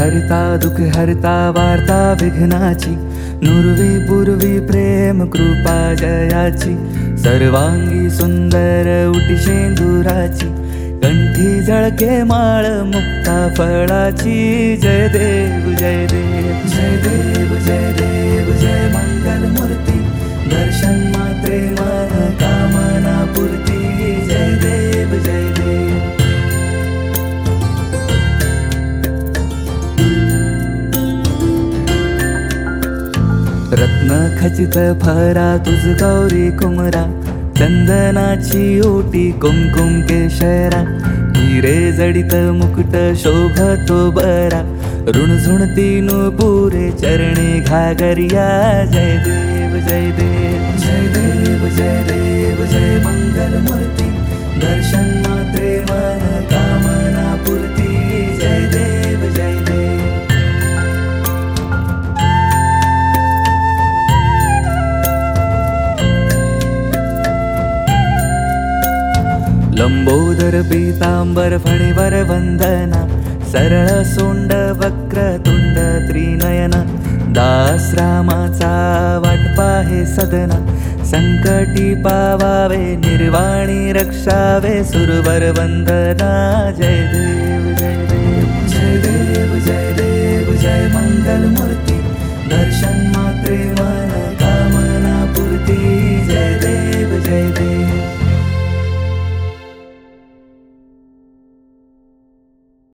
हरिता दुःख हरिता वार्ता विघ्नाची, नुरवी पूर्वी प्रेम कृपा जयाची, सर्वांगी सुंदर उटी शेंदुराची, कंठी झळके माळ मुक्ता फळाची। जय देव जय देव जय देव जय देव जय मंगल मूर्ती, दर्शन मात्रे मन कामना पूर्ती। जय देव जय देव। रत्न खचित फरा तुझ गौरी कुमरा, चंदनाची ओटी कुमकुम केशरा, हिरे जडित मुकुट शोभतो बरा, ऋणझुणती नुपुरे चरणी घागरिया। जय देव जय देव जय देव जय देव जय मंगल मूर्ती, दर्शन मात्रे मन कामना पूर्ती। जय देव जय देव। लंबोदर पीतांबर फणीवर वंदना, सरळ सोंड वक्र तुंड त्रिनयना, दास रामाचा वाटपा हे सदना, संकटी पावावे निर्वाणी रक्षावे सुरवर वंदना। जय देव